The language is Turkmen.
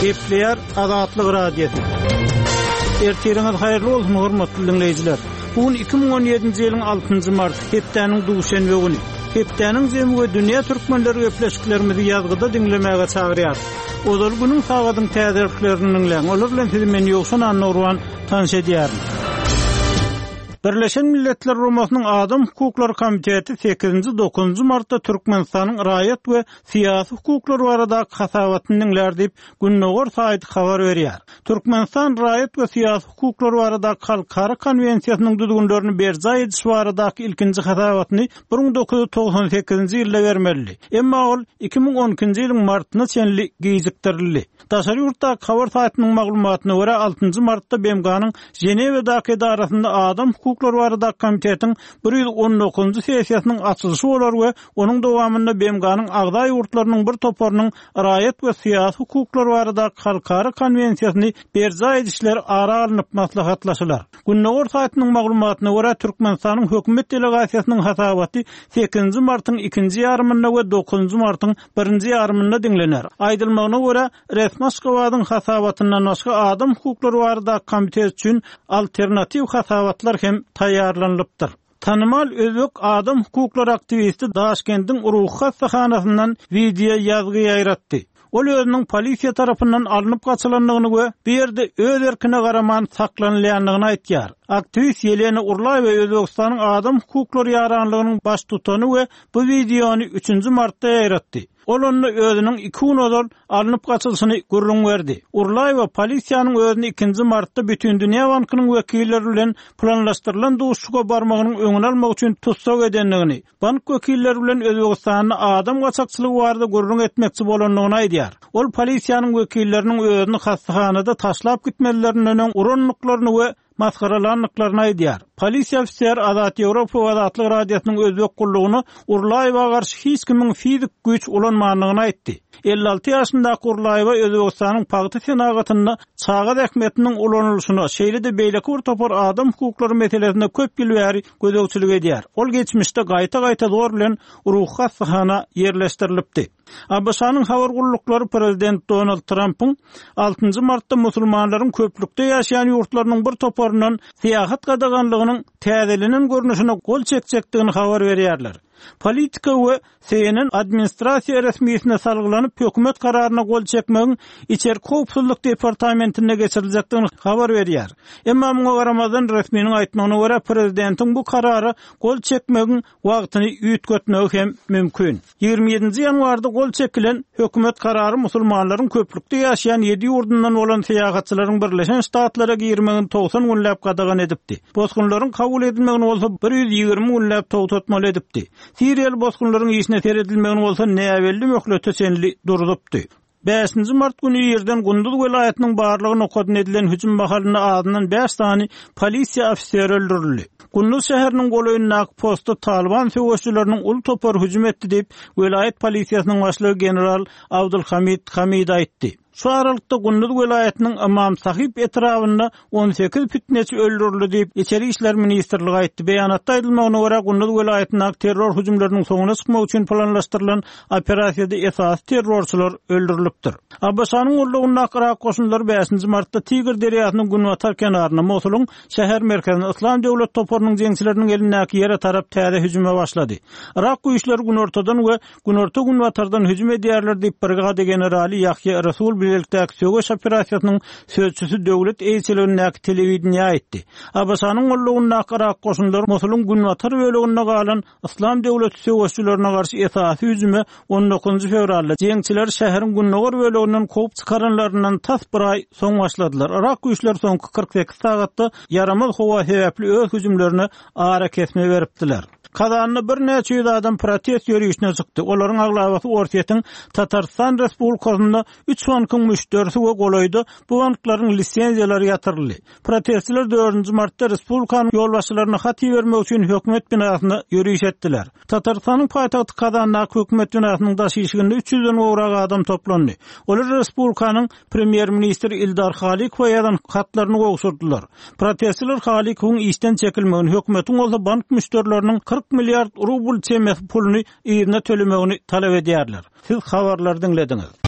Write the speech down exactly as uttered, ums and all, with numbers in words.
Gepleyer Azatlyk Radiosu. Ertiriňiz haýyrly bolsun hormatly dinleýijiler. Bugün iki bin on ýedinji ýylyň altynjy mart, hepdeniň duşanbe güni. Hepdeniň jemgy dünýä türkmenleri öpleşiklerimizi ýazgyda dinlemäge çagyrýar. Ozal günüň sagadyň täzeliklerini dinleň. Olar bilen sizi men ýoksan annorwan tanış edýär. Birleşen Milletler Romasynyň Adam Hukuklary Komiteti sekizinji dokuzunji martda Türkmenistanyň raýat we syýasy hukuklary baradaky hasabatyny dinler diýip Günnogor saýty habar berýär. Türkmenistan raýat we syýasy hukuklary baradaky halkara konwensiýasynyň düzgünlerini berja ediş baradaky ilkinji hasabatyny bir bin dokuz yüz togson sekizinji ýylda bermeli. Emma ol iki bin on ikinji ýylyň martyna çenli gizikdirildi. Daşary ýurtda habar saýtynyň maglumatyna görä altynjy martda B M G'nyň Jenewadaky edarasynda Adam Hukuklary baradaky komitetiň bir ýüz on dokuzunji sessiýasynyň açylyşy bolar we onuň dowamynda B M G'nyň agda ýurtlarynyň bir toparynyň raýat we syýasy hukuklary baradaky halkara konwensiýasyny berja edişler ara alynıp maslahatlaşylar. Günnogor saýtynyň maglumatyna görä Türkmenistanyň hökümet delegasiýasynyň hasabaty sekizinji martyň ikinji ýarymynda we dokuzunji martyň birinji ýarymynda dinlener. Aýdylmagyna görä Resmaşgowadyň hasabatyndan başga Adam Hukuklary baradaky komitet üçin alternatiw hasabatlar hem taýýarlanlypdyr. Tanymal özbek adam hukuklary aktivisti Daşkentdiň Uruh hastahanasyndan video ýazgy ýaýratdy. Ol özüniň polisiýa tarapyndan alınıp gaçylanlygyny we bir ýerde öz erkine garaman saklanylýanlygyny aýtýar. Aktivist Yelena Urlaýewa Özbekistanyň adam hukuklary ýaranlygynyň baş tutany we bu videony üçünji martda ýaýratdy. Ol onu özüniň iki gün ozal alınıp gaçylyşyny gurrun berdi. Urlaýewa polisiýanyň özüni ikinji martda bütün dünýä bankynyň wekilleri bilen planlaşdyrylan duşuşga barmagynyň öňüni almak üçin tutsak edenligini, bank wekilleri bilen Özbekistanyň adam gaçakçylygy barada gurrun etmekçi bolanlygyny aýdýar. Ol polisiýanyň wekilleriniň özüni hastahanada taşlap gitmelerinden uranlyklaryny we maskaralanlyklaryny aýdýar. Polisiýa ofisiýeri Azat Ýewropa we Azatlyk Radiosynyň özbek gullugyny Urlaýewa garşy hiç kimiň fizik güç ulanmagyny aýtdy. elli alty ýaşyndaky Urlaýewa Özbekistanyň Pagty senagatynda çağat ähmetiniň ulanylşyny, şeýle-de beýleki bir topar adam hukuklary meselesinde köp ýyl bäri gözegçilik edýär. Ol geçmişde gaýta-gaýta zor bilen Uruh hastahana ýerleşdirilipdi. A B S-nyň habar gullukları Prezident Donald Trump'ın altynjy martda musulmanlaryň köplükde ýaşaýan ýurtlarynyň bir toparyndan syýahat gadaganlygynyň täzelenen görnüşine gol çekjekdigini habar berýärler. Politika we C N N administrasiýa resmiýetine salgylanyp hökümet kararyna gol çekmegiň içerik howpsuzlyk departamentine geçirilýäkdigini habar berýär. Emma muňa garamazdan resmiýetiň aýtmagyna görä prezidentiň bu karary gol çekmegiň wagtyny üýtgetmegi hem mümkin. ýygrimi ýedinji ýanwarda gol çekilen hökümet karary musulmanlaryň köplükde ýaşaýan ýedi ýurdundan bolan syýahatçylaryň Birleşen Ştatlara girmegini togson günläp gadagan edipdi. Bosgunlaryň kabul edilmegini bolsa bir ýüz ýygrimi günläp togtatmaly edipdi. Siriýal bosgunlaryň işine teredilmegini bolsa näwelli möhlete çenli durdupdy. beşinji mart günü ýerden Gündüz welaýatynyň barlygyny okadyn edilen hüjüm bahalyny adynyň beş tany polisiýa ofiseri öldürildi. Gündüz şäheriniň golaýyndaky postda Taliban söwüşçüleriniň ul topar hüjüm etdi diýip welaýat polisiýasynyň başlygy general Abdulhamid Hamid aýtdy. Şu aralykda Gündüz welaýatynyň Imam Sahip etrafynda on sekiz fitneçi öldürildi diýip Içeri işler ministrligi aýtdy. Beýanatda aýdylmagyna görä Gündüz welaýatynyň terror hüjümleriniň soňuna çykmak üçin planlaşdyrylan operasiýada esas terrorçylar öldürilipdir. A B S-nyň urlugynda Irak goşunlary beşinji martda Tigr deriýasynyň Günwatar kenaryna Mosulyň şäher merkezine Islam döwlet toparynyň jeňçileriniň elindäki ýere tarap täze hüjüme başlady. Irak güýçleri gün ortadan we gün orta Günwatardan hüjüm edýärler diýip brigada generali Yahya Rasul birlikdäki söwüş operasiýasynyň sözçüsü döwlet eýçileriniň telewizionyna aýtdy. A B S-nyň urlugynda Irak goşunlary Mosulyň Günwatar böleginde galan Islam döwleti söwüşçülerine garşy esasy hüjüme on dokuzunji fevralda jeňçiler şäheriň Günnogor böleginden kowup çykaranlaryndan tas bir ay soň başladylar. Irak güýçleri soňky kırk sekiz sagatda yaramaz howa sebäpli öz hüjümlerini ara kesme beripdiler. Kazanyny bir neçe ýüz adam protest ýürüýüşine çykdy. Olaryň aglabaty Ortiýetiň Tatarstan Respublikasynda üç bankyň müşterisi we golaýdy. Bu banklaryň lisenziýalary ýatyryldy. Protestçiler dördünji martda respublikanyň ýolbaşçylaryna hat bermek üçin hökümet binasyna ýürüýüş etdiler. Tatarstanyň paýtagty Kazandaky hökümet binasynyň daşyşygynda üç ýüzden owrak adam toplandy. Olar respublikanyň premier ministri Ildar Halikowa ýazan hatlaryny gowşurdylar. Protestçiler Halikowyň işden çekilmegini, hökümetiň bolsa bank müşterileriniň kırk milyard rubl çemes puluny ýerine tölemegini talap edýärler. Siz habarlar dinlediňiz.